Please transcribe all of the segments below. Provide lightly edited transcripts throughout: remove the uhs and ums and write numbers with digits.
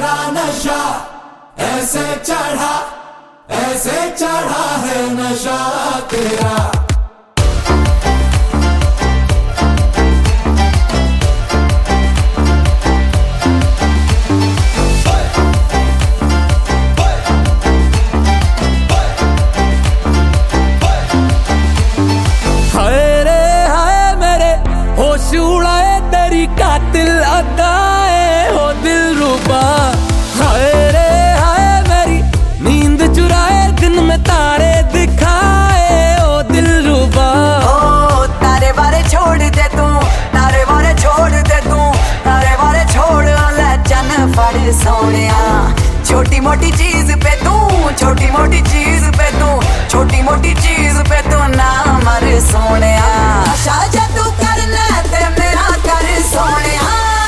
तेरा नशा ऐसे चढ़ा है नशा तेरा। उड़ाए तेरी कातिल अदाए हो दिलरुबा। हाय रे हाय मेरी नींद चुराए दिन में तारे दिखाए ओ दिलरुबा। ओ तारे बारे छोड़ दे तू, तारे बारे छोड़ दे तू, तारे बारे छोड़ ले चन फड़ सोनिया। छोटी मोटी चीज पे तू, छोटी मोटी चीज पे तू, छोटी मोटी चीज पे तू ना मर सोनिया। शाजा तू कर ले ते मेरा कर सोनिया।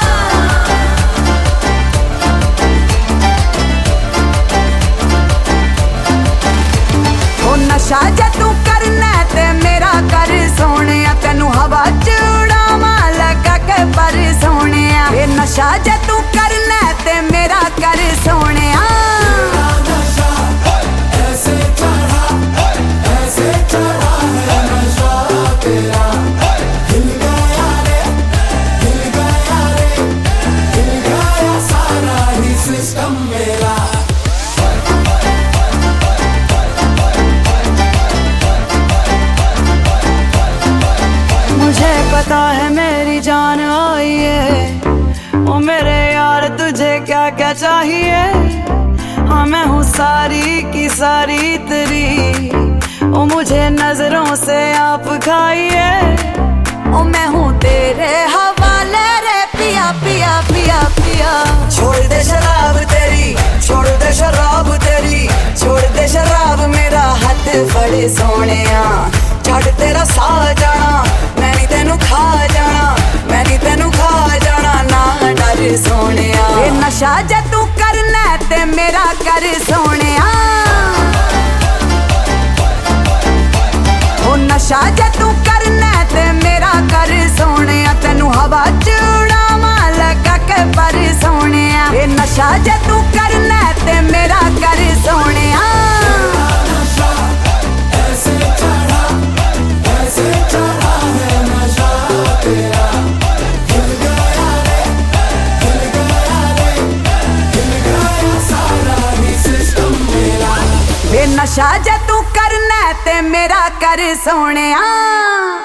ओ नशा जे तू करना ते मेरा कर सोनिया। तेनू हवा च उड़ावा लगा के पर सोनिया। ये नशा जे तू करना ते मेरा कर सोनिया। मुझे पता है मेरी जान आई है, ओ मेरे यार तुझे क्या क्या चाहिए। हाँ मैं हूँ सारी की सारी तेरी, ओ मुझे नजरों से आप खाइए। ओ मैं हूँ तेरे हवाले रे पिया पिया पिया पिया। छोड़ दे शराब तेरी, छोड़ दे शराब तेरी, छोड़ दे शराब मेरा हाथ फड़े सोनिया। छड़ तेरा साह जाना मैं नहीं तेनू खा जाना, मैं नहीं तेनू खा जाना ना डर सोनिया। ये नशा जे तू करना ते मेरा कर सोनिया। ओ नशा जे तू करना ते मेरा कर सोनिया। तेनू हवा च उड़ावा लगा के पर सोनिया। ये नशा जे तू करना ते मेरा कर सोनिया। नशा जे तू करना ते मेरा कर सोनिया।